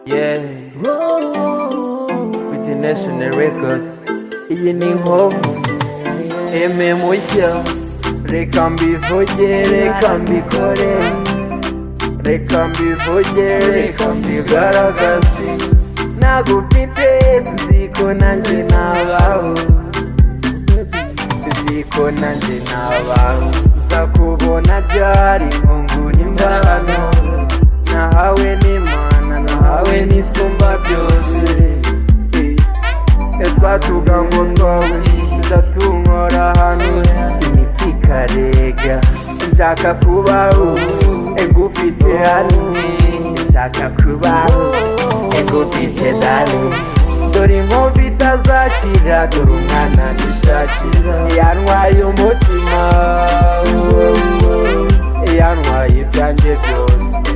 Yeah, with the National Records. Iyi ni inkovu eme mushya, reka mbivuge, reka mbikore, reka mbivuge, reka mbigaragaze. Nagufite sinziko nanjye nabaho, sinziko nanjye nabaho. Nzakubona ryari nkungura imbano, nahawe n'Imana, nahawe n'isumba byose. Twatuga ngo twawe tudatunkora hano, imitsi ikarega. Nshaka kubaho ngufite hano, nshaka kubaho ngufite dani. Dore inkovu itazakira, dore umwana nishakira. Yantwaye umutima, yantwaye ibyanjye byose.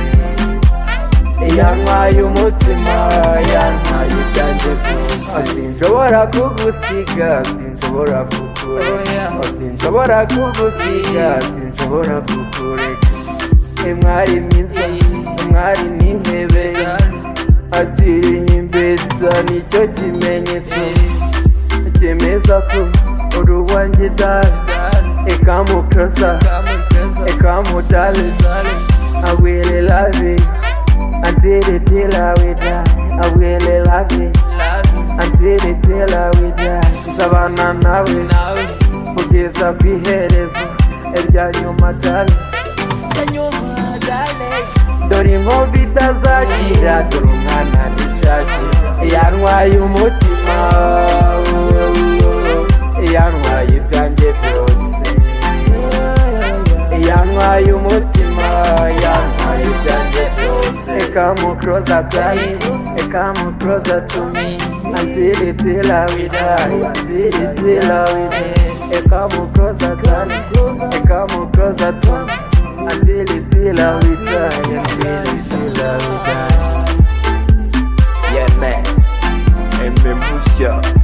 Yantwaye umutima, yantwaye ibyanjye byose. Sinshobora kugusiga, sinshobora kukureka. Sinshobora kugusiga, sinshobora kukureka. Mwari mwiza, mwari n'intebe, akiri impeta nicyo kimenyetso cyemeza ko uri uwanjye dale. Come closer, come darling, I will love you until the day we die. I will love you until the day we die. Nzabana nawe kugeza ku iherezo rya nyuma darling. Dore inkovu itazakira, dore umwana nishakira. Yantwaye umutima, yantwaye ibyanjye byose. Yantwaye umutima, yantwaye ibyanjye byose. Come closer darling, come closer to me until the day we die, until the day we die. Come closer darling, come closer to me until the day we die, until the day we die. Yeah man, eme mushya.